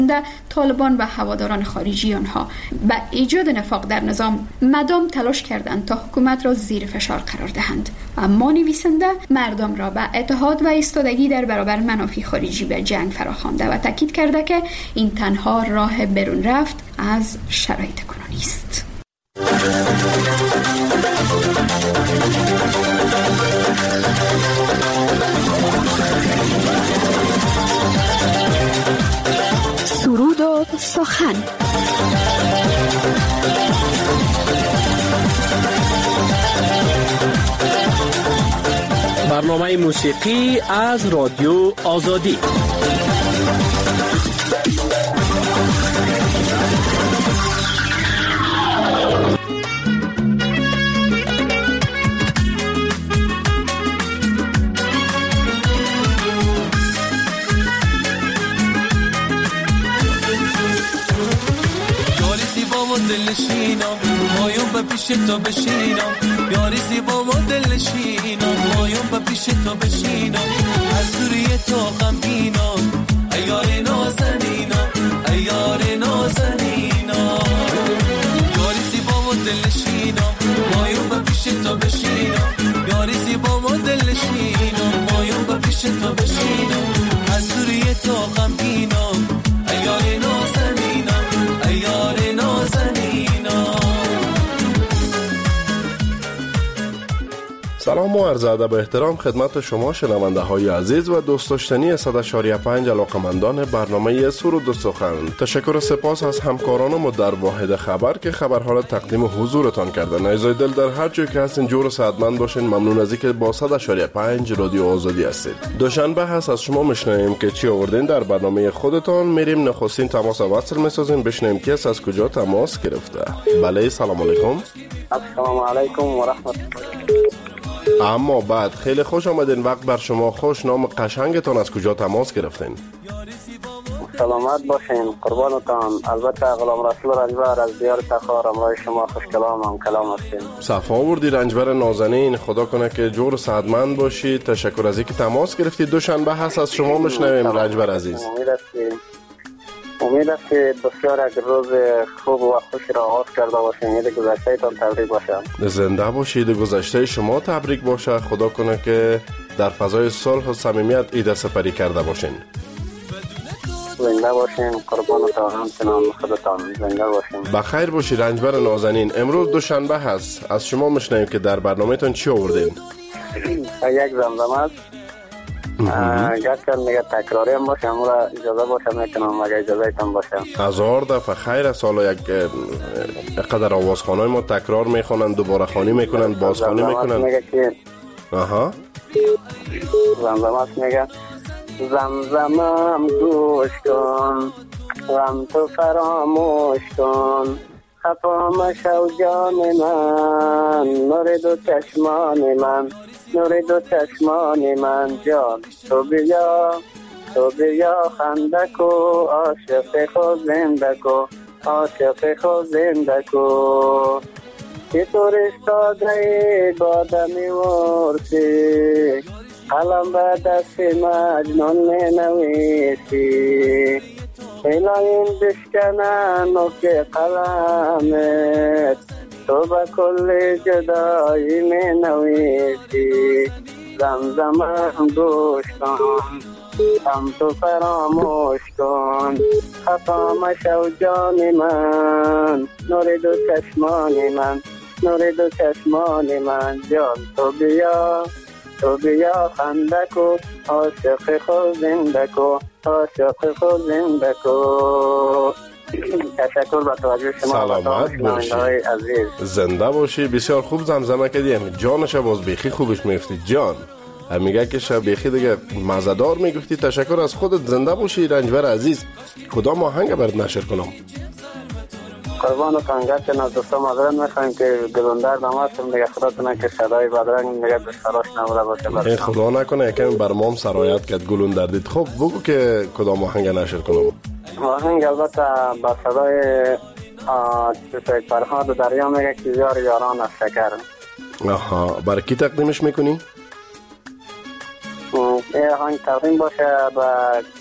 طالبان و هواداران خارجی آنها به ایجاد نفاق در نظام مدام تلاش کردند تا حکومت را زیر فشار قرار دهند، اما نویسنده مردم را به اتحاد و ایستادگی در برابر منافع خارجی به جنگ فراخوانده و تاکید کرده که این تنها راه برون رفت از شرایط کنونی است. سرود و سخن. برنامه موسیقی از رادیو آزادی. دلشینم مایون به پیش تو بشینم، یاری زیبا و دلشینم مایون به پیش تو بشینم، از سوری تو غمگینم ای یار نازنینم ای یار نازنینم، یاری زیبا و دلشینم مایون به پیش تو بشینم، یاری زیبا و دلشینم مایون به پیش تو بشینم، از سوری تو غمگینم ای یار نازنینم ای یار نازنینم. سلام و عرض ادب و احترام خدمت شما شنونده های عزیز و دوست داشتنی 100.5 علاقمندان برنامه سرود و سخن. تشکر و سپاس از همکارانم در واحد خبر که خبرها را تقدیم حضورتان کردن. عزیزای دل در هر جای که هستین جور و سعادتمند باشین. ممنون از اینکه با 100.5 رادیو آزادی هستید. دوشنبه هست، از شما میشنویم که چی آوردین در برنامه خودتان. میریم نخستین تماس وصل میسازیم، بشنویم کی از کجا تماس گرفته. بله سلام علیکم. السلام علیکم و رحمت الله. اما بعد خیلی خوش آمدین، وقت بر شما خوش. نام قشنگتان، از کجا تماس گرفتین؟ سلامت باشین، قربانتان. البته غلام رسول رنجبر از دیار تخار، امرای شما خوش کلام هستیم. صفا آوردی رنجبر نازنین، خدا کنه که جور سعادتمند باشید. تشکر از اینکه تماس گرفتید. دوشنبه هست، از شما میشنویم رنجبر عزیز. امید است که بسیار یک روز خوب و خوش را آغاز کرده باشین. عید گذشته تان تبریک باشه. زنده باشید، گذشته شما تبریک باشه. خدا کنه که در فضای صلح و صمیمیت عید سپری کرده باشین. زنده باشین، قربانتان. همچنان خودتان زنده باشین. بخیر باشی رنجبر نازنین. امروز دوشنبه هست، از شما میشنویم که در برنامه تان چی آوردین؟ یک زمزمه است. گرچه میگه تکراری هم باشه، اما اجازه باشه میکنم اگه اجازه ایتان باشه. هزار دفعه خیر است. حالا یک قدر آوازخانای ما تکرار میخونن، دوباره خانی میکنن، بازخانی میکنن. میگه که زمزمه میگه زمزمم گوش کن، غم تو فراموش کن، خفا مشو جان من، نور دو چشمان من، نور دو چشمان من، جان تو بیا خنده کو، عاشق خود زنده کو، عاشق خود زنده کو، که تو رستاده بادمی ورسی، قلم به دست مجنون می نویسی، این بشکنن نوک قلمت، تو به کل جدایی می نویسی، زمزمم گوش کن، غم تو فراموش کن، خفا مشو جان من، نور دو چشمان من، نور دو چشمان من، جان تو بیا خنده کو، عاشق خود زنده کو، عاشق خود زنده کو. تشکر با توجه شما. سلامت باشی، زنده باشی. بسیار خوب زمزمه کردیم. جانش باز بیخی خوبش میفتی جان. میگه که شب بیخی دیگه مزدار میگفتی. تشکر از خودت، زنده باشی رنجبر عزیز. کدام آهنگ برات نشر کنم؟ قربان کنگرچه از دوستان معذرت میخوایم که گلوندر نماستم دیگه، خداتونه که صدای بدرنگ دیگه بسراش نبوده باشه. خدا نکنه یکم برمام سرایت کرد گلوندر دید. خب بگو که کدام آهنگ نشر کنم؟ آهنگ البته با صدای فرهاد دریا میگه که یاران از شکر. آها، برای کی تقدیمش میکنی؟ این آهنگ تقدیم باشه به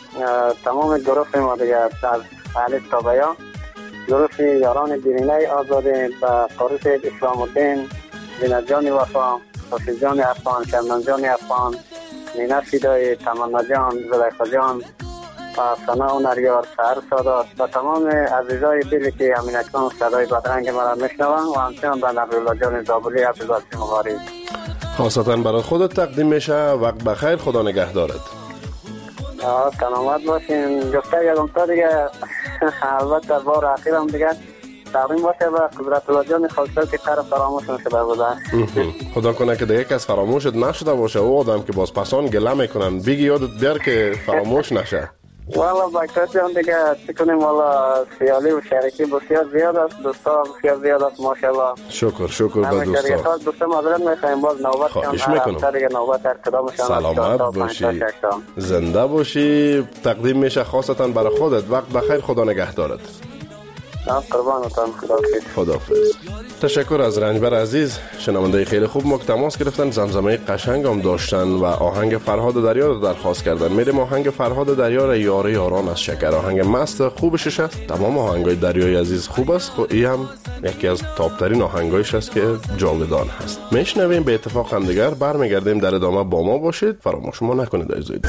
تمام گروه ما دیگه از الف تا بیا، گروه یاران دیرینه آزاده و فاروق اسلام الدین، زینت جان وفا، حافظ جان افغان، شمنان جان افغان، نینا فیدای، تمنا جان، زلیخا جان، ثنا هنریار، سهر سادات و تمام عزیزای دلی که همین اکنون صدای بدرنگ مرا میشنوند و همچنان به نبیالله جان زابلی، عبدالواسع مغاری. خاصتا برای خودت تقدیم میشه. وقت بخیر، خدا نگهدارت. سلامت باشین. گفته یادم تا دیگه البته بار اخیرم دیگه تقدیم باشه و قدرت الله جان خالصه که قرار فراموش نشده بوده. خدا کنه که دیگه کس فراموشت نشده باشه. او آدم که باز پسان گله میکنن بگی یادت بیار که فراموش نشه. والا باکت جان دیگه چی کنیم، والا سیالی و شرکی بسیار زیاد است، دوستا بسیار زیاد است ماشاءالله. شکر به دوستا. دوستا معذرت میخوایم، باز نوبت کم دیگه نوبت هر کدامشان. سلامت باشی، زنده باشی. تقدیم میشه خاصتا برای خودت. وقت بخیر، خدا نگهدارت. قربانتان، خداحافظ. تشکر از رنجبر عزیز، شنونده خیلی خوب. ما تماس گرفتن، زمزمه قشنگ هم داشتن و آهنگ فرهاد دریا رو درخواست کردن. میریم آهنگ فرهاد دریا را یار یاران از شکر، آهنگ مست خوبش است. تمام آهنگای دریای عزیز خوب است، خب این هم یکی از تاپ ترین آهنگایش است که جاودان هست. میشنویم. به اتفاق هم دیگر برمیگردیم. در ادامه با ما باشید، فراموش ما نکنید عزیزان.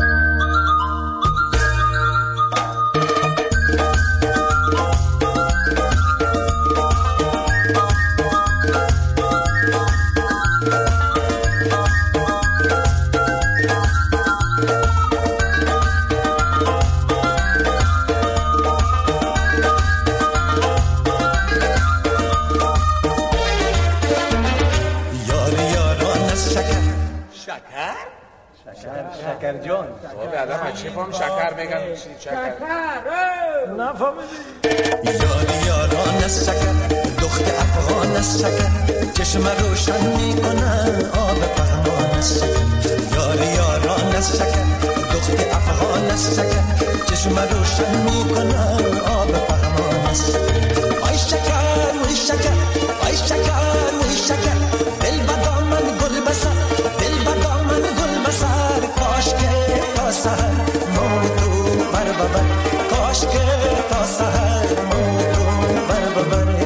شکر جان به آدم چی فهم شکر میگن؟ شکر نفهمیدی؟ یاری یاران از شکر، دخت افغان از شکر، چشم روشن میکنه آب پهمان از شکر. یاری یاران از شکر، دخت افغان از شکر، چشم روشن میکنه آب پهمان از شکر. آی شکر وی شکر، آی شکر وی شکر، دل بدامن گل بسر، دل بدامن گل بسر، کاش که تا سهر موتو بر ببر، کاش که تا سهر موتو بر ببر.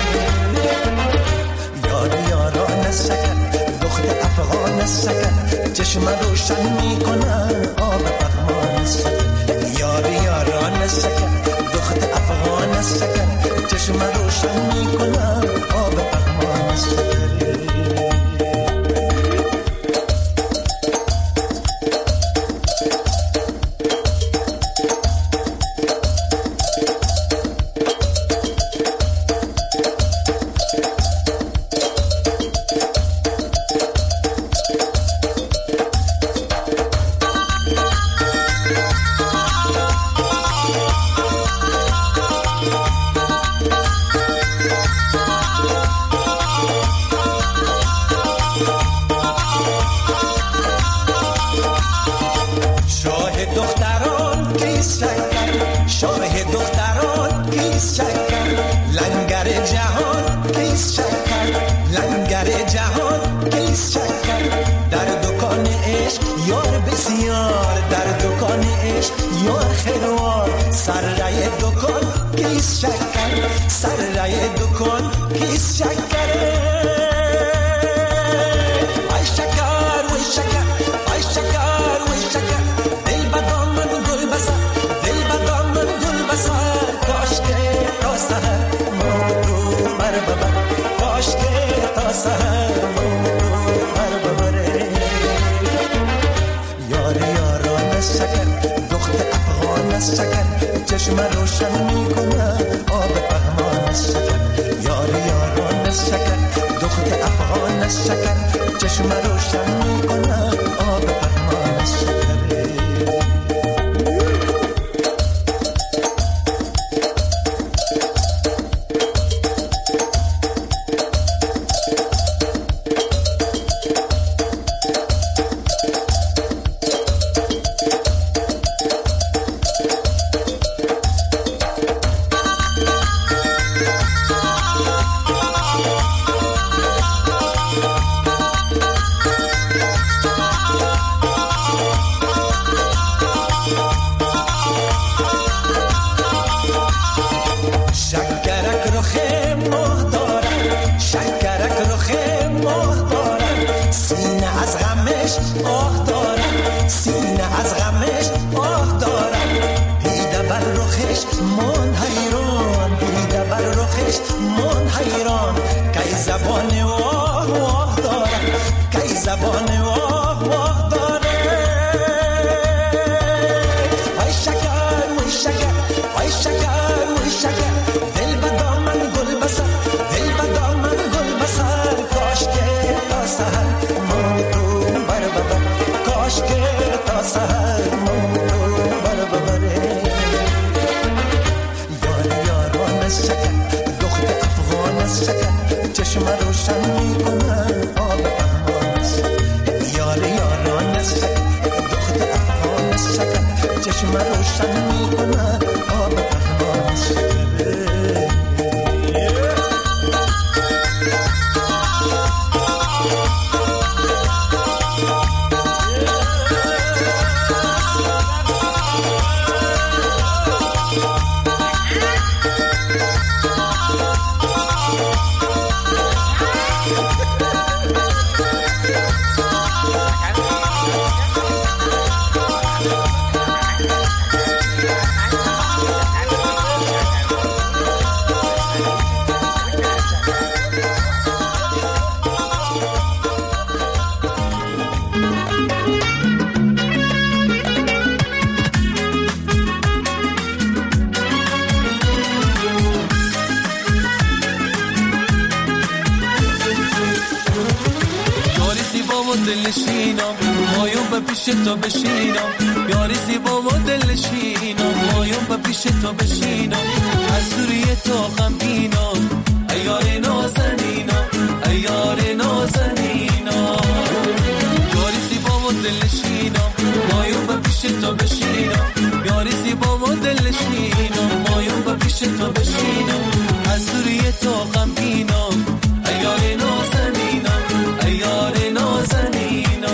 یار یاران از شکر، دخت افغان از شکر، چشم روشن میکنه آب پهمان از شکر. یار یاران از شکر، دخت افغان از شکر، چشم روشن میکنه آب پهمان از شکر. چشم روشن میکنه آب پهمان از شکر. یار یاران از شکر، دخت افغان از شکر، چشم روشن میکنه آب پهمان از شکر. غمش آه دارم، سینه از غمش آه دارم، دیده بر رخش من حیران، دیده بر رخش من حیران، کی زبان واه واه دارم، کی زبان واه واه دارم. وای شکر وای شکر وای شکر وای شکر، دل به دامن گل بسر، دل به دامن گل بسر، کاش که تا سحر من تو بر ببر، کاش که تا سحر من تو بر ببره. یار یاران از شکر، دخت افغان از شکر، چشم روشن میکنن آب احماس. یار یاران از شکر، دخت افغان از شکر، چشم روشن میکنن آب احماس. دلشینم مایون به پیش تو بشینم، یاری زیبا و دلشینم مایون به پیش تو بشینم، از دوری تو غمگینم ای یار نازنینم ای یار نازنینم. یاری زیبا و دلشینم مایون به پیش تو بشینم، یاری زیبا و دلشینم مایون به پیش تو بشینم، از دوری تو غمگینم ای یار نازنینم ای یار نازنینم.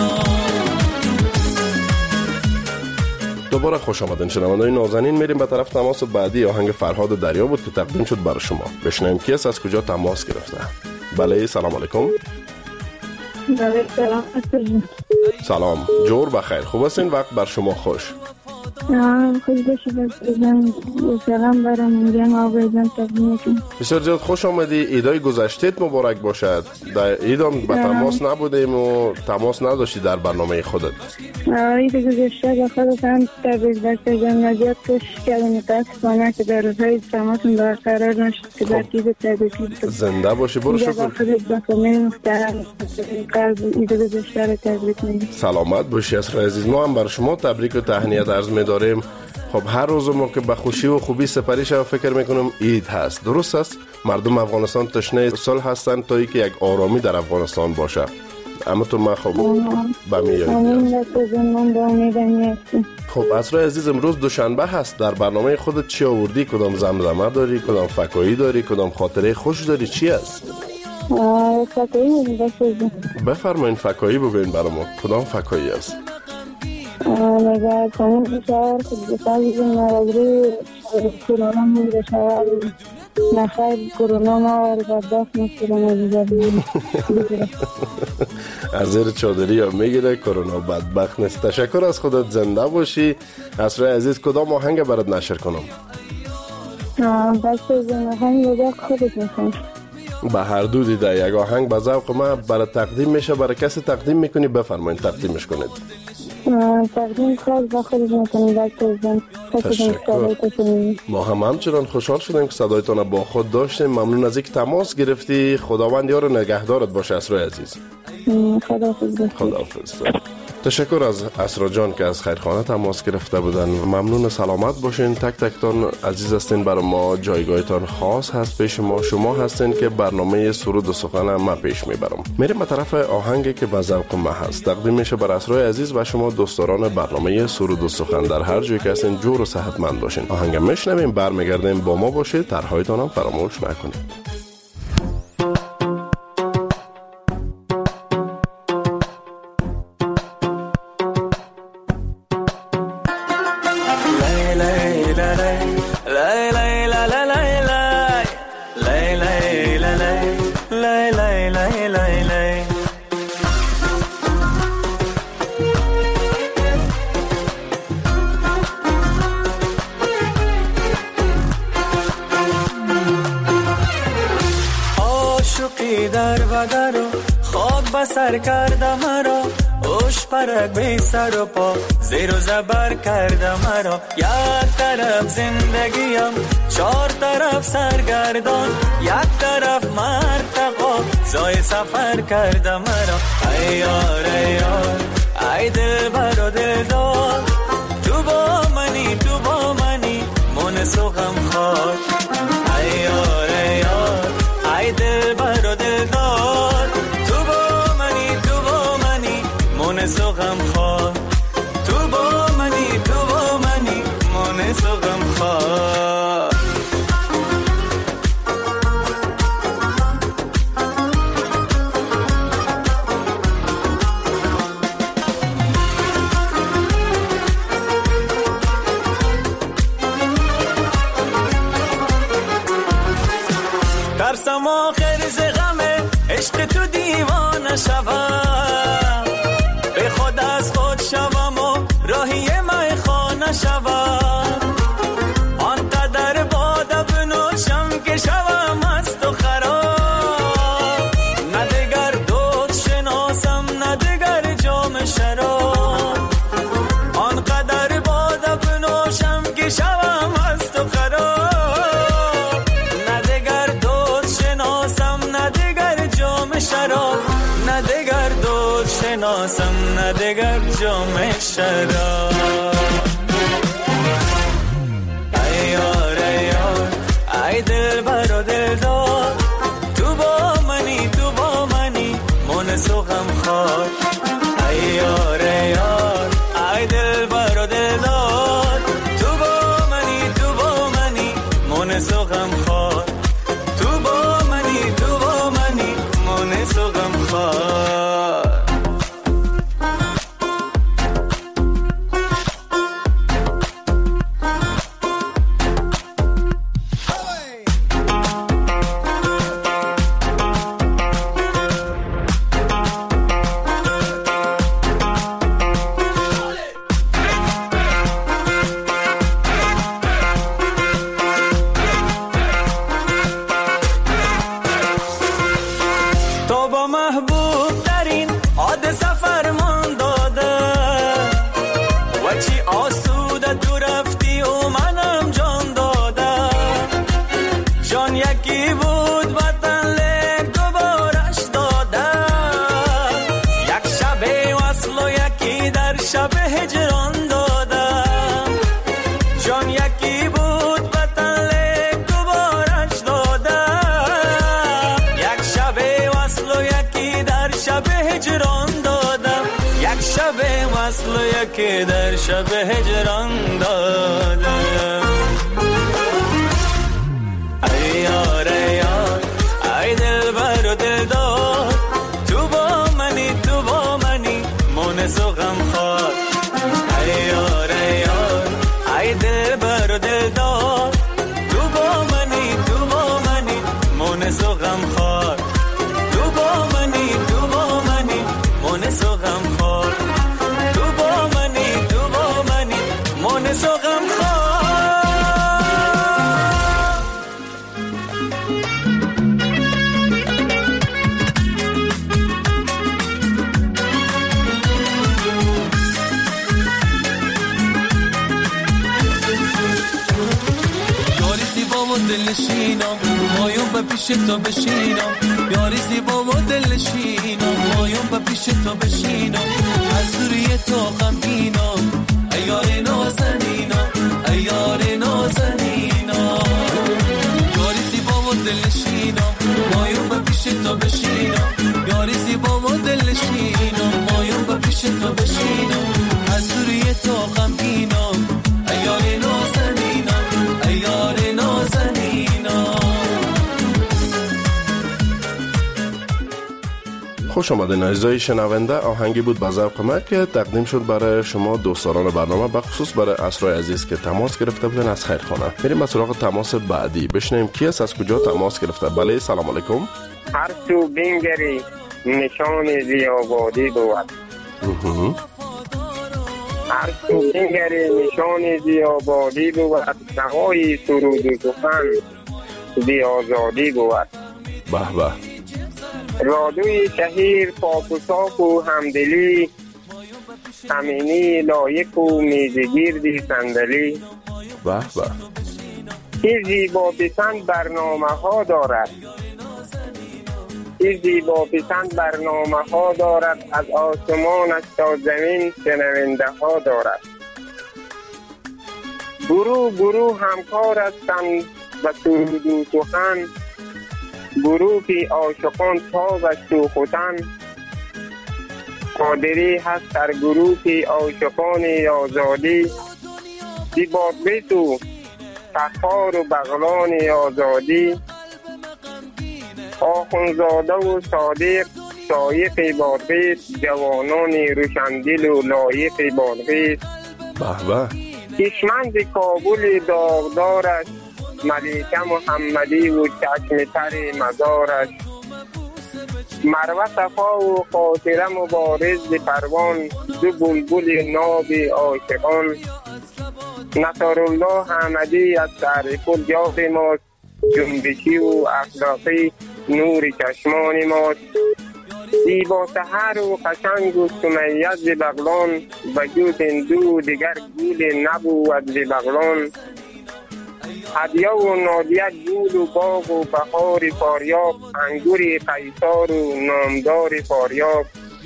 دوباره خوش آمدین شنوندگان نازنین. میریم به طرف تماس بعدی. آهنگ فرهاد دریا بود که تقدیم شد برای شما. بشنویم کی است، از کجا تماس گرفته. بله سلام علیکم. بله سلام. سلام جور بخیر، خوب هستین؟ وقت بر شما خوش. خوش باشید. سلام برای میگم آقایان تقدیم کنم. بسیار زیاد خوش آمدی. ایدای گذشتهت مبارک باشد. در ایدام به تماس نبودیم و تماس نداشتی در برنامه خودت. اید گذشته به خودت هم تبریک بگم. نجات کش کردم. متاسفانه که در روزهای تماسون برقرار نشد که در تیز تبریک زنده باشی. برو شکر. خودت با فامیل محترم اید گذشته رو تبریک میگم. سلامت باشی اسرای عزیز. ما هم بر شما تبریک و تهنیت عرض می‌داریم. خب هر روز ما که به خوشی و خوبی سپری شو فکر میکنم عید هست. درست است؟ مردم افغانستان تشنه صلح هستند تا اینکه یک آرامی در افغانستان باشه. اما تو ما خب با میاد. خب اسرای عزیز امروز دوشنبه هست. در برنامه خودت چی آوردی؟ کدام زمزمه داری؟ کدام فکایی داری؟ کدام خاطره خوش داری؟ چی است؟ فکایی بفرمایین فکایی بگوین برام. کدام فکایی است؟ نگاه کنیم بشار خود بسازیم نرازی کرونا مونده شوار نخیر کرونا ما رو بدبخت کرونا بگیریم. از زیر چادری ها میگیره کرونا بدبخت نیست. تشکر از خودت. زنده باشی اسرای عزیز. کدام آهنگ برات نشر کنم؟ بس آهنگ بذار خودت میخوام. به هر دو دیده یک آهنگ به ذوق ما برای تقدیم میشه. برای کسی تقدیم میکنی بفرمایید تقدیمش کنید. تقدیم خاص با خودت میکنید. تشکر. ما هم همچنان خوشحال شدیم که صدایتان با خود داشتیم. ممنون از اینکه تماس گرفتی. خداوند یار نگهدارت باشه اسرای عزیز. خداحافظ. تشکر از اسرا جان که از خیرخانه تماس گرفته بودن. ممنون. سلامت باشین. تک تکتان عزیز هستین. برای ما جایگاهتان خاص هست پیش ما. شما هستین که برنامه سرود و سخن ما پیش میبرم. میریم به طرف آهنگی که به ذوق ما هست. تقدیم میشه بر اسرای عزیز و شما دوستداران برنامه سرود و سخن در هر جایی که هستین. جور و صحتمند باشین. آهنگ میشنویم، برمیگردیم با ما باشید. طرحهایتان هم فراموش نکنید. شنوده رو خاک بسر کرده مرا، اوش پرک بی سر و پا زیر و زبر کرده مرا. یک طرف زندگیم چهار طرف سرگردان، یک طرف مرتقا زای سفر کرده مرا. ای یار ای یار ای دل بر و دل دار، تو با منی من سوخم خواد. ای یار ای یار ای دل بر و دل دار، تو با منی من سوخم خواد. تو با منی من سوخم خواد. ترسم آخر ز غمه عشق تو دیوانه شوم، به خود از خود شوم و راهی میخانه شوم. آنقدر باده بنوشم که شوم مست و خراب، نه دگر دود شناسم نه دگر جام شراب. آنقدر باده بنوشم که شوم مست و خراب، شراب نه دگر دود شناسم نه دگر جام شراب. ای یار ای یار ای دل بر و دل دار، تو با منی من سوخم خواد. ای یار ای یار ای دل بر و دل دار، تو با منی من سوخم خواد. تو با منی من سوخم خواد. که در شب هجران دادم. ای یار ای یار ای دل بر و دل دار، تو با منی من سوخم خواد. ای یار ای یار ای دل بر و دل دار، تو با منی من سوخم خواد. تو با منی من سوخم خواد. من سوخم خواد. یاری زیبا و دلنشینم مایون به پیش تو بشینم، یاری زیبا و دلنشینم مایون به پیش تو بشینم. از دوری تو غمگینم ای یار نازنینم ای یار نازنینم. یاری زیبا و دلنشینم مایون به پیش تو بشینم، یاری زیبا و دلنشینم مایون به پیش تو بشینم. از دوری تو غمگینم ای یار نازنینم ای یار نازنینم. خوش آمدین اعزای شنونده. آهنگی بود به ذوق ما که تقدیم شد برای شما دوستان برنامه، بخصوص برای اسرای عزیز که تماس گرفته بودن از خیرخانه. میریم به سراغ تماس بعدی، بشنویم کی است، از کجا تماس گرفته. بله سلام علیکم. هر تو بینگری نشان زیابادی بود. هر تو بینگری نشان زیابادی بود، نهای سرود و سخن بی آزادی بود. به به. رادوی شهیر پاک و صاف و همدلی، امینی لایق و میزگیردی صندلی. به به. چیزی با پسند برنامه ها دارد، چیزی با پسند برنامه ها دارد، از آسمانش تا زمین شنونده ها دارد. گروه همکار هستند و سرود و سخن، گروهی عاشقان تابش تو خوتن. قادری هست در گروهی عاشقان آزادی، زیبادبیت و سخار و بغلان آزادی. آخونزاده و صادق شایق بادبیت، جوانان روشندل و لایق بادبیت. به به. کشمند کابل داغدارش، ملیکه محمدی و چشم تر مزارش. مروه صفا و خاطره مبارز پروان، دو بلبل ناب عاشقان. نصرالله احمدی از تعریف یاد ماست، جنبشی و اخلاقی نور چشمان ماست. زیبا سحر و قشنگ و سمیه ز بغلان، وجود هندو دیگر گول نبود ز بغلان. هدیه و نادیه گول و باغ و بهار فاریاب، انگور قیصار و نامدار فاریاب.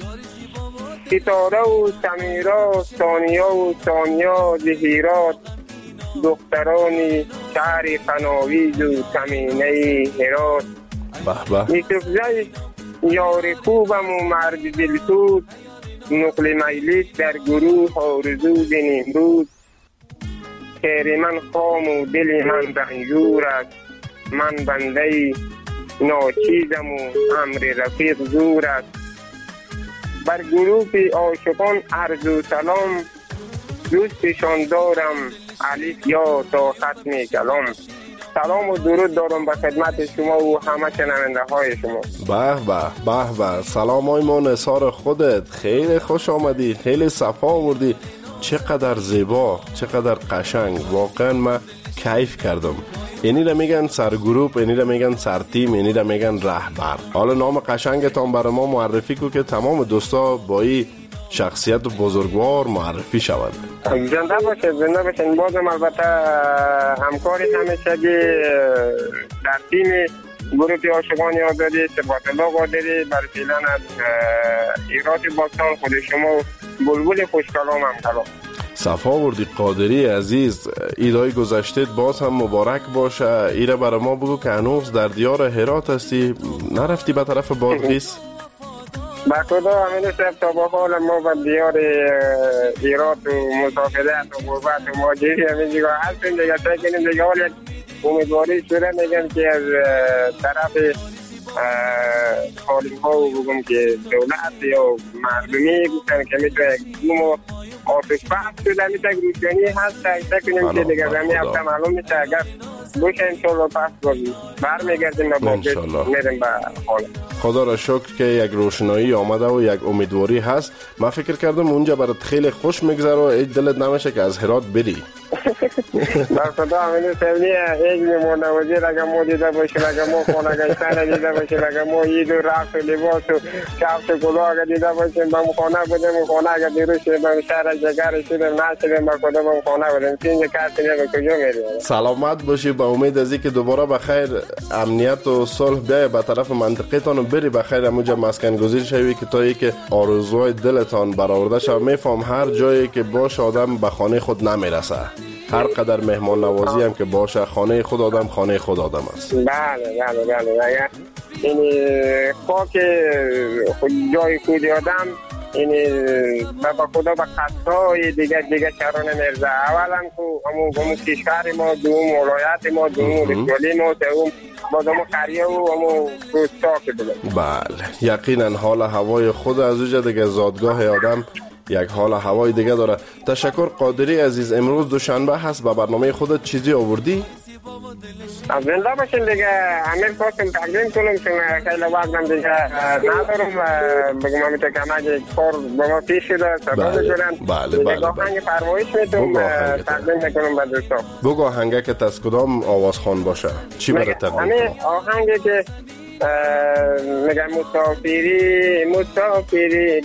ستاره و سمیرا، ثانیه و ثانیا ز هرات، دختران شهر قناویز و کمینه هرات. به به. یوسفزای یار خوبم و مرد دلسوز، نقل مجلس در گروه آرزو نمروز. خیر من خام و دل من رنجور است، من بنده ناچیزم و امر رفیق زور است. بر گروه عاشقان عرض و سلام، دوستشان دارم الف یا تا ختم کلام. سلام و درود دارم به خدمت شما و همه شنونده های شما. به به به به. سلام های ما نثار خودت، خیلی خوش آمدی، خیلی صفا آوردی. چقدر زیبا، چقدر قشنگ، واقعا من کیف کردم. اینی را میگن سرگروپ، اینی را میگن سرتیم، اینی را میگن رهبر. حالا نام قشنگتان برای ما معرفی کو که تمام دوستا با این شخصیت بزرگوار معرفی شوند. زنده باشید، زنده باشید. بازم البته همکاری همیشگی در تیم گروه عاشقان آزادی ثبات الله قادری بر فعلا از ایرات باستان خود شما بلبل خوشکلام هم کلام. صفا وردی قادری عزیز، ایدای گذشته باز هم مبارک باشه. ایره برای ما بگو که هنوز در دیار هرات هستی، نرفتی به طرف بادغیس؟ با خدا همین شب تا با حال ما به دیار ایرات و مسافرت و غربت و مهاجری همین دیگه هستیم دیگه. سعی کنیم دیگه حال امیدواری شده میگم که از طرف خالیم ها و بگم که دولت یا مردمی گفتن که میتونه گوم آتش بحث شده میتونه روشنی هست. سعی کنیم که دیگه زمین هفته معلوم میشه اگر باشه انشالله پس برمیگردیم و با میریم به حال. خدا را شکر که یک روشنایی آمده و یک امیدواری هست. من فکر کردم اونجا برات خیلی خوش میگذره و هیچ دلت نمیشه که از هرات بری. در خدا همین سرنیه هیچ میمونوازی اگر ما دیده باشیم، اگر ما خانه گشتن دیده باشیم، اگر ما عید و رقص و لباس و کفش و کلاه اگر دیده باشیم، با خانه بودیم و خانه اگر دیروز شدیم شهر جگر شدیم نشدیم با خدا با خانه بودیم چینج کسی نیم کجا میریم. سلامت باشی، با امید از اینکه دوباره بخیر امنیت و صلح بیای به طرف منطقه تان و بری بخیر همونجا مسکن گزین شوی که تا اینکه آرزوهای دلتان برآورده شود. میفهم هر جایی که باشه آدم به خانه خود نمیرسه، هر قدر مهمان نوازی هم که باشه خانه خود آدم خانه خود آدم است. بله این خاک جای خود آدم این با خدا با خطای دیگه شهران مرزه اولا که همون کشور ما دوم ولایت ما دوم رسولی ما دوم بازم خریه و همون روستا که بله. بله یقینا حال هوای خود از اوجه دیگه زادگاه آدم یک حال هوای دیگه داره. تشکر قادری عزیز. امروز دوشنبه هست، به برنامه خودت چیزی آوردی؟ از زنده باشین دیگه. امیر خواستم تقدیم کنم چون خیلی وقتم دیگه ندارم بگم همیشه که همه کار با ما پیش شده سبا میکنم. بله آهنگ فرمایش میتونم تقدیم میکنم به دوستان. بگو آهنگه که از کدام آواز خوان باشه چی برای تقدیم کنم؟ آهنگی که میگه مسافری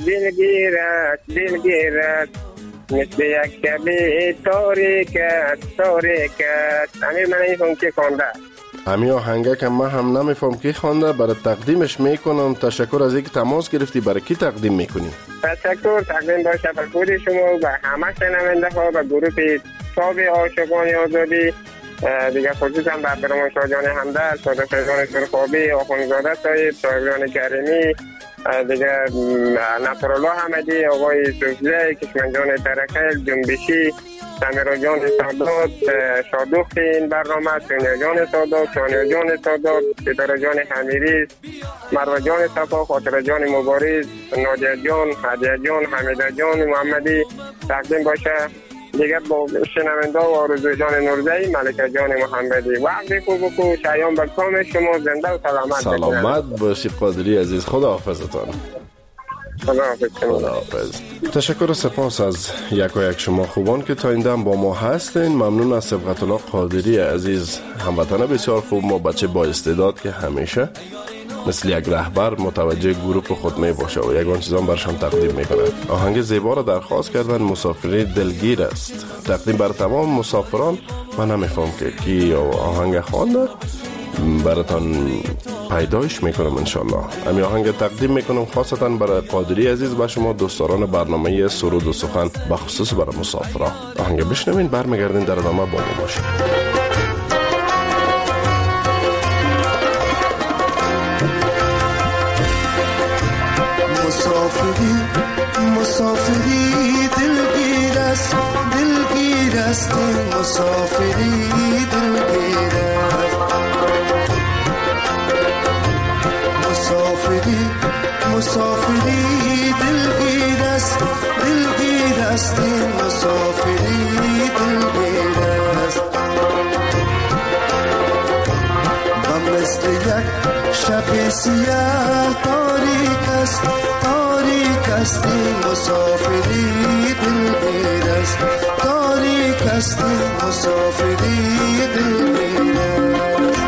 دلگیرد مثل یک شبی تاریکت امیر من این که خونده همین آهنگه که من هم نمیفهم کی خوانده، برای تقدیمش میکنم. تشکر از اینکه تماس گرفتی. برای کی تقدیم میکنی؟ تشکر تقدیم باشه به خود شما و همه شنونده ها و گروه تاب عاشقان آزادی دیگه، خصوصا به برمان شاه جان همدرد، ساده فیضان سرخابی، آخوندزاده صاحب، صاحبیان کریمی، دیگه نصرالله حمدی، آقای سوفزه، کشمنجان ترکل، جنبشی، سمیرا جان سادات، شادوخت این برنامه، سونیا جان سادات، شانیا جان سادات، ستاره جان حمیری، مروه جان صفا، خاطره جان مبارز، نادیه جان، هدیه جان، حمیده جان محمدی تقدیم باشه. دیگر با شنونده و آرزو جان نورزی، ملکه جان محمدی وقتی خوب و شایان به کام شما زنده و سلامت باشی قادری عزیز. خدا حافظتان. خداحافظ. تشکر و سپاس از یک و یک شما خوبان که تا این دم با ما هستین. ممنون از سبقت الله قادری عزیز، هموطن بسیار خوب ما، بچه با استعداد که همیشه مثل یک رهبر متوجه گروه خود می باشه و یگان چیزان برشان تقدیم میکنه. آهنگ زیبا را درخواست کردن، مسافری دلگیر است، تقدیم بر تمام مسافران. من نمیفهم که کی آهنگ خوانده، براتان پیدایش میکنم انشالله. امی آهنگ تقدیم میکنم خاصتا برای قادری عزیز و شما دوستداران برنامه سرود و سخن، بخصوص برای مسافران. آهنگ بشنوین، برمیگردین در ادامه با ما باشید. مسافری دلگیر است مسافری دلگیر است، مسافری دلگیر است مسافری دلگیر است. و مثل یک شب سیاه تاریک است مسافری دلگیر است، تاریک است مسافری دلگیر است.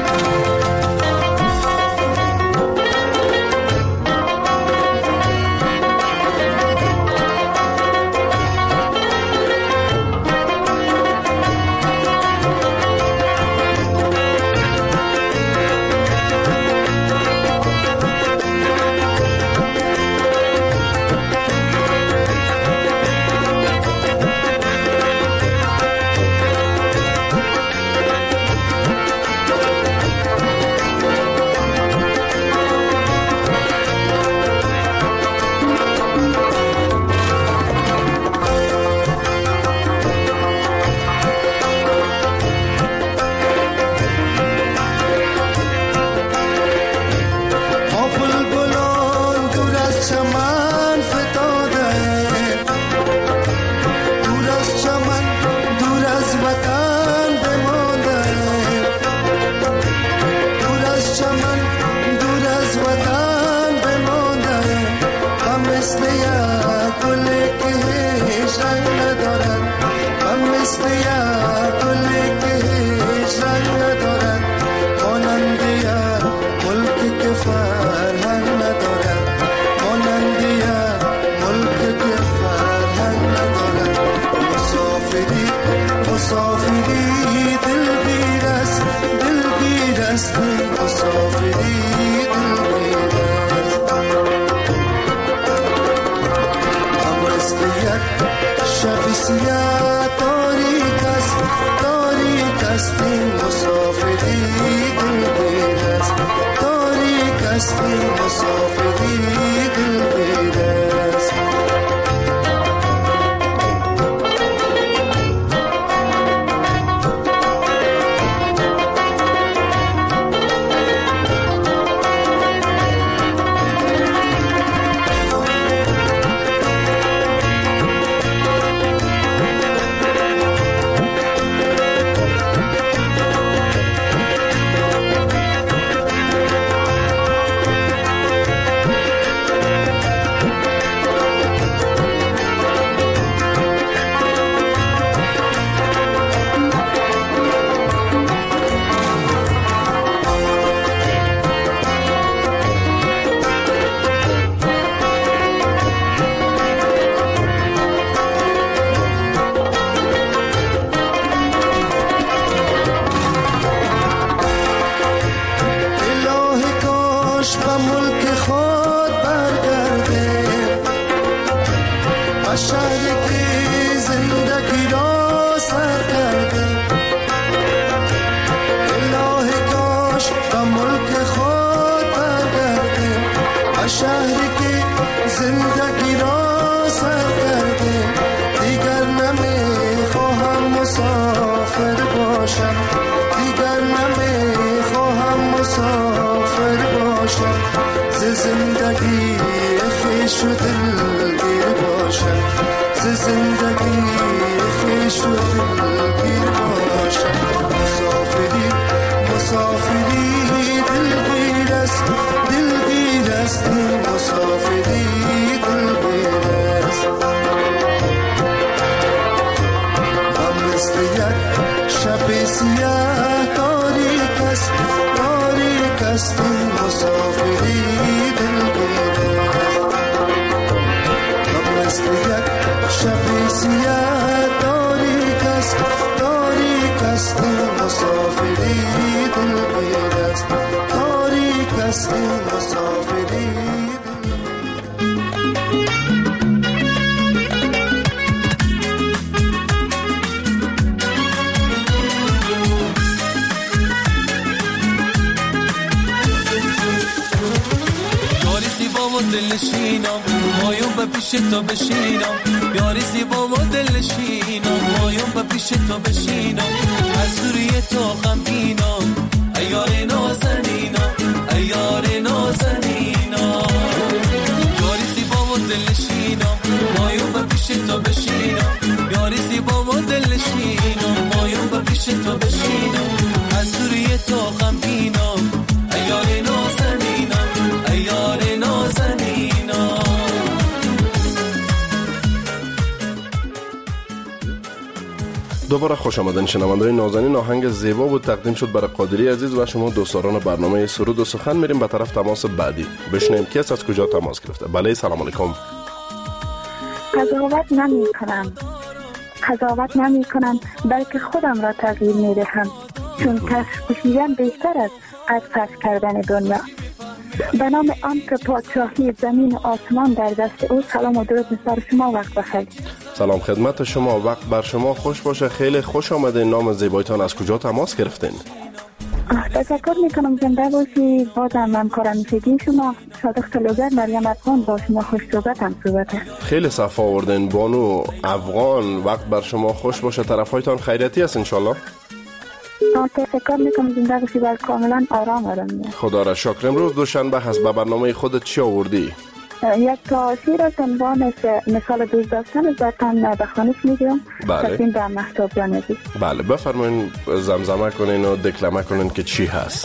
شهری که زندگی را سر کرده، دیگر نمیخواهم مسافر باشم، دیگر نمیخواهم مسافر باشم، ز زندگی خویش و دلگیر باشم، ز زندگی خویش و دلگیر باشم. مسافری مسافری دلگیر است، دلگیر است، مسافری دلگیر است. من مثل یک شب سیاه تاریک است، تاریک است، مسافری دلگیر است. من مثل یک شب سیاه تاریک است، تاریک است، مسافری دلگیر است، تاریک است، مسافری. دلشینم مایون به پیش تو بشینم، یاری زیبا و دلشینم مایون به پیش تو بشینم، از دوری تو غمگینم ایار نازنینم، ایار نازنینم. یاری زیبا و دلشینم مایون به پیش تو بشینم، یاری زیبا و دلشینم مایون به پیش تو بشینم، از دوری تو غمگینم ایار نازنینم، ایار نازنینم. دوباره خوش آمدین شنوندگان نازنین. آهنگ زیبا بود تقدیم شد برای قادری عزیز و شما دوستداران برنامه سرود و سخن. میریم به طرف تماس بعدی بشنیم کی است، از کجا تماس گرفته. بله سلام علیکم. قضاوت نمی کنم بلکه خودم را تغییر می دهم، چون کشیدن بیشتر از پس کردن دنیا. به نام آن که پادشاهی زمین و آسمان در دست او. سلام و درود بر شما، وقت بخیر. سلام خدمت شما، وقت بر شما خوش باشه. خیلی خوش آمدین. نام زیبایتان، از کجا تماس گرفتین؟ تشکر میکنم، زنده باشی. بازم همکار همیشگی شما صادق طلوگر مریم افغان با شما خوش صحبت هم صحبته. خیلی صفا آوردین بانو افغان. وقت بر شما خوش باشه. طرفایتان خیریتی است انشالله؟ تشکر میکنم، زنده باشی و کاملا آرام. خدا را شکر. امروز دوشنبه هست، به برنامه خودت چی آوردی؟ یک تا شیر از عنوان مثال دوست داشتن ذاتن بخوانش میگم. بله. تقدیم به مهتاب جان عزیز. بله بفرمایین، زمزمه کنین و دکلمه کنین که چی هست.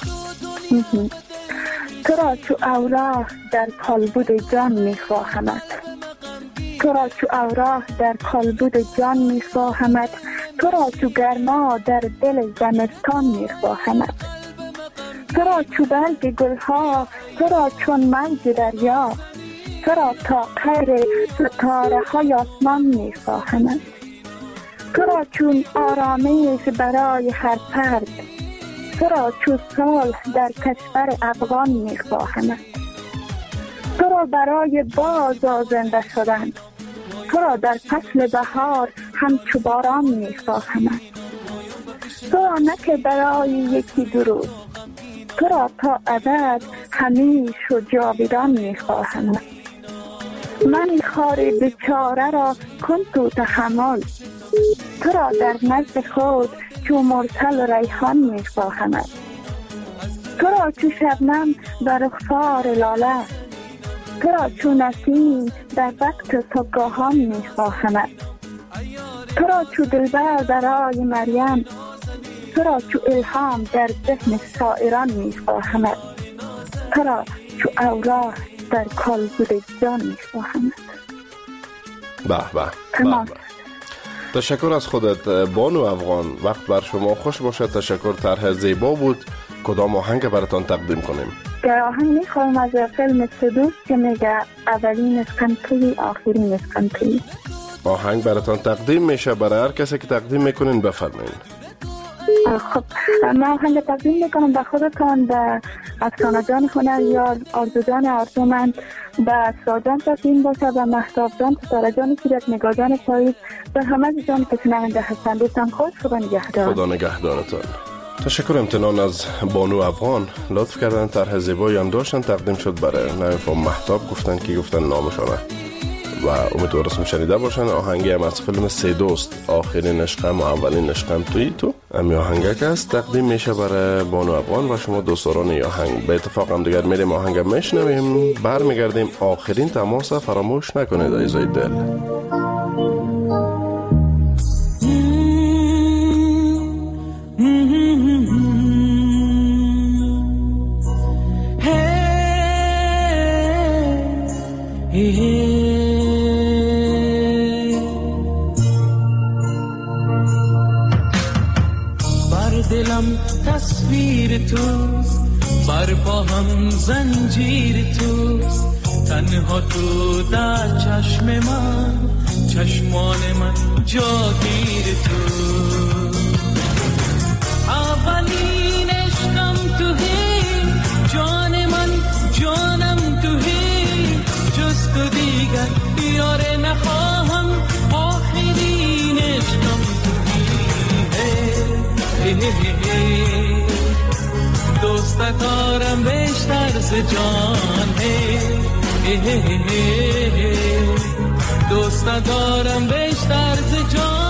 تو را چو اوراق در کالبد جان میخواهمت، تو را چو اوراق در کالبد جان میخواهمت، تو را چو گرما در دل زمستان میخواهمت، تو را چو برگ گلها، تو را چون موج دریا، تو را تا قیر ستاره های آسمان میخواهمت، تو را چون آرامش برای هر فرد، تو را چون صلح در کشور افغان میخواهمت، تو را برای باز زنده شدن، تو را در فصل بهار همچو باران میخواهمت، تو را نه که برای یکی دو روز، تو را تا ابد همیش و جاودان میخواهمت. من خار بیچاره را کن تو تحمل، تو را در نزد خود چو مرسل ریحان میخواهمت، تو را چو شبنم در رخسار لاله، تو را چو نسیم در وقت صبحگاهان میخواهمت، تو را چو دلبر برای مریم، تو را چو الهام در ذهن شاعران میخواهمت، تو را چو اوراق در کالبد جان میخواهمت. به به. تشکر از خودت بانو افغان. وقت بر شما خوش باشه. تشکر. طرح زیبا بود. کدام آهنگ براتان تقدیم کنیم؟ آهنگ میخوایم از فیلم سدوس که میگه اولین اسکنپی آخرین اسکنپی. آهنگ براتان تقدیم میشه. برای هر کسی که تقدیم میکنین بفرمایین. خب من آهنگ تقدیم میکنم به خودتان، به افسانه جان هنریار، آرزو جان آرزومند، به ساجان تقدیم باشه، به مهتاب جان، ستاره جان سیرت، نگاه جان پاییز، به همه جان که شنونده هستند. دوستان خوش، خدا نگهدار. خدا نگهدارتان. تشکر امتنان از بانو افغان لطف کردن. طرح زیبایی هم داشتن تقدیم شد برای نویفا محتاب، گفتن نامشانه و امیدوارم شنیده باشن. آهنگی هم از فیلم سه دوست، آخرین عشقم و اولین عشقم توی تو، امی آهنگک است تقدیم میشه برای بانو افغان و شما دوستان آهنگ. به اتفاق هم دیگر میریم آهنگ میشنویم، برمیگردیم. آخرین تماس فراموش نکنید عزیزای دل. دلم تصویر توست، بر پاهم زنجیر توست، تنها تو در چشم من، چشمان من جاگیر توست. اولین عشقم تویی، جان من جانم تویی، جز تو دیگر بیاره نخواهم، آخرین عشقم دوست دارم بیشتر ز جان، دوست دارم بیشتر ز جان.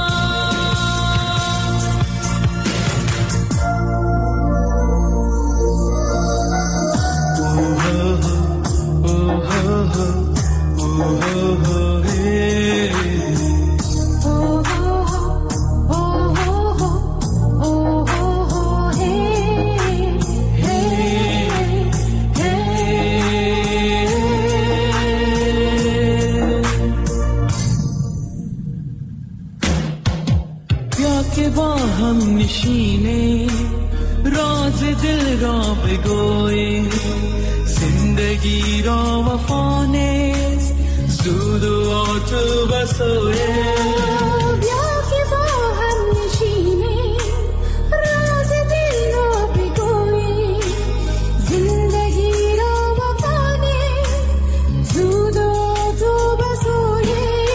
راز دل را بگوی، زندگی را وفا نیست، سود و آتو بسوی. بیا که با هم نشینیم، راز دل را بگوی، زندگی را وفا نیست، سود و آتو بسوی.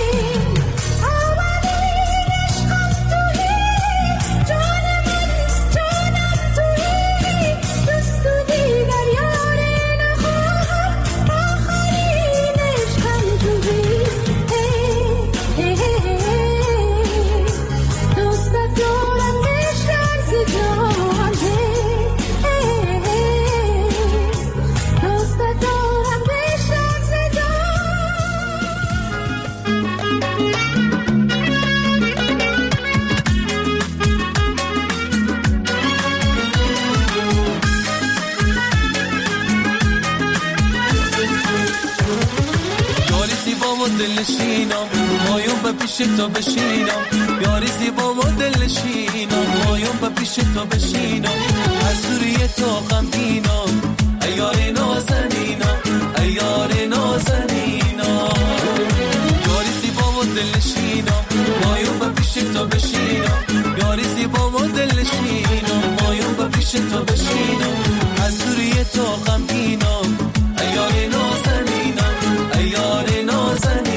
دلشینم مایون به پیش تو بشینم، یاری زیبا و دلشینم مایون به پیش تو بشینم، از دوری تو غمگینم ای یار نازنینم، ای یار نازنینم. یاری زیبا و دلشینم مایون به پیش تو بشینم، یاری زیبا و دلشینم مایون به پیش تو بشینم، از دوری تو غمگینم ای یار نازنینم، ای یار نازنینم.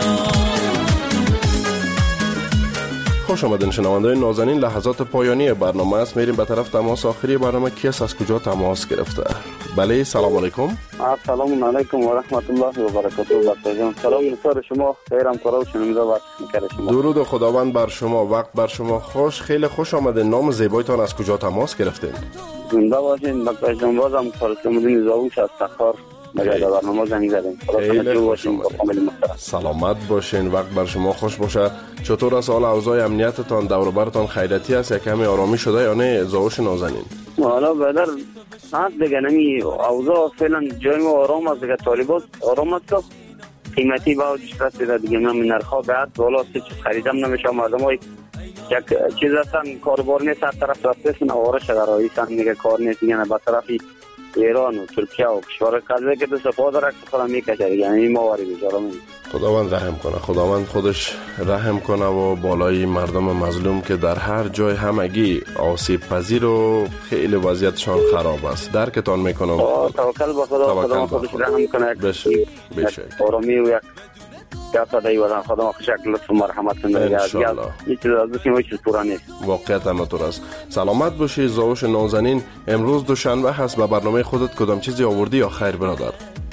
خوش آمدین شنونده‌های نازنین، لحظات پایانی برنامه است. میریم به طرف تماس آخری برنامه. کیس از کجا تماس گرفته؟ بله سلام علیکم. سلام علیکم و رحمت الله و برکاته. سلام نثار شما، خیرم کارا و شنونده و شما. درود خداوند بر شما، وقت بر شما خوش. خیلی خوش آمدین. نام زیبایتان از کجا تماس گرفتین؟ زنده باشین. دکتر جنبازم فرستمودین زاوش از تخار. سلامت باشین، وقت بر شما خوش باشه. چطور است حال اوضاع امنیتتان؟ دور و برتان خیریتی است یا کمی آرامی شده یا نه زاوش نازنین؟ حالا بدر هست دیگه، نمی اوضاع فعلا جای ما آرام است دیگه. طالبات آرام است، قیمتی باوجش رسیده دیگه. من نرخا بعد بالا چیز خریدم نمیشه. مردمای یک چیز هستن کاربار نیست، هر طرف رفتن آواره شده رایسن دیگه، کار نیست دیگه. به طرفی ایران و ترکیه و کشور قضیه که دست پا داره که خودم میکشه دیگه. این مواری بیچاره من. خداوند رحم کنه، خداوند خودش رحم کنه و بالای مردم مظلوم که در هر جای همگی آسیب پذیر و خیلی وضعیتشان خراب است. درکتان میکنم. توکل به خدا، خدا خودش رحم کنه. بشه. آرامی و یک دادای وطن خدا شکل لطف و مرحمت کنه دیگه. هیچ چیز از دوستیم هیچ چیز پورا نیست. واقعیت همینطور است. سلامت باشی زاوش نازنین. امروز دوشنبه هست، به برنامه خودت کدام چیزی آوردی یا خیر برادر؟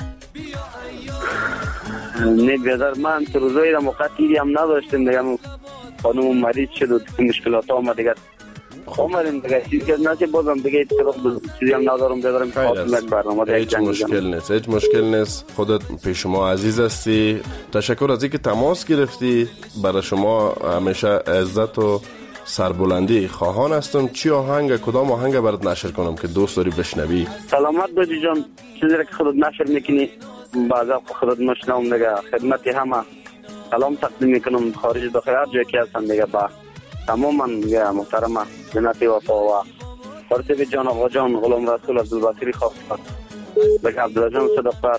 نه برادر، من تو روزایی را موقعی هم نداشتم دیگه. خانم مریض شد و مشکلات آمد دیگه. اومدیم دیگه چیزی که نشه بازم دیگه چیزی هم ندارم بدارم خاطر برنامه دیگه. هیچ مشکل نیست. خودت پیش ما عزیز هستی. تشکر از اینکه تماس گرفتی. برای شما همیشه عزت و سربلندی خواهان هستم. چی آهنگ، کدام آهنگ برات نشر کنم که دوست داری بشنوی؟ سلامت باشی جان. چیزی که خودت نشر میکنی بعضا خودت مشنوم دیگه. خدمت همه سلام تقدیم میکنم خارج داخل هر جایی که هستن دیگه. با تماما محترمه جنتی وفا و فرصه جان آقا جان غلام رسول عبدالباقری خواهد بگه عبدالله جان صدقات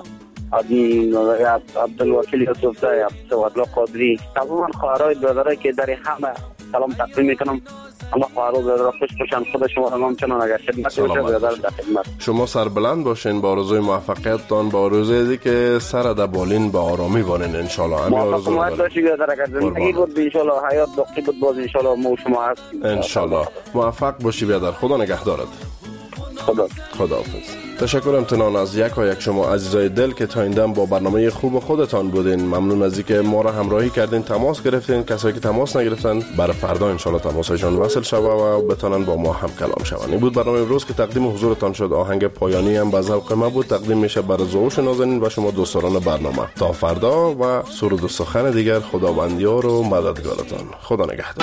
عبدالوکیل یوسف دای عبدالله قادری تماما خواهرای برادرای که در همه سلام تقدیم میکنم. اما خواهرای برادر خوش باشن. خدا شما را همچنان اگر خدمت برادر در خدمت. شما سربلند باشین با آرزوی موفقیتتان، با آرزوی که سر در بالین به آرامی بانین ان شاء الله. موفقیت باشی برادر. اگر زندگی بود ان شاء الله، حیات باقی بود باز ان شاء الله ما و شما هستیم ان شاء الله. موفق باشی برادر. خدا نگهدارت. خداحافظ. تشکر امتنان از یک شما عزیزای دل که تا این دم با برنامه خوب خودتان بودین. ممنون از اینکه ما را همراهی کردین، تماس گرفتین. کسایی که تماس نگرفتن برای فردا ان شاء الله تماسشون وصل شود و بتونن با ما هم کلام شوند. این بود برنامه امروز که تقدیم حضورتان شد. آهنگ پایانی هم به ذوق ما بود. تقدیم میشه برای زاوش نازنین و شما دوستان برنامه. تا فردا و سرود و سخن دیگر. خداوندیار و مددگارتان. خدا نگهدار.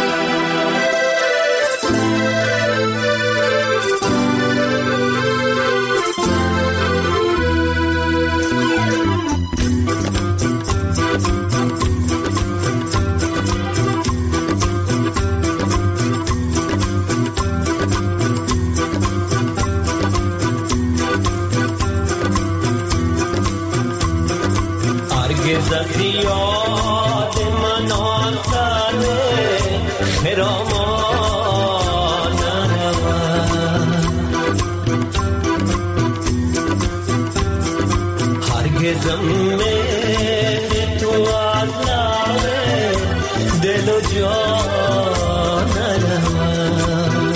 زخیات من آن ساله خرامان نرود هرگزم مهر تو از لعه دل و جان نرود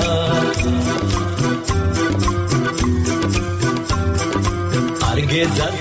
Get that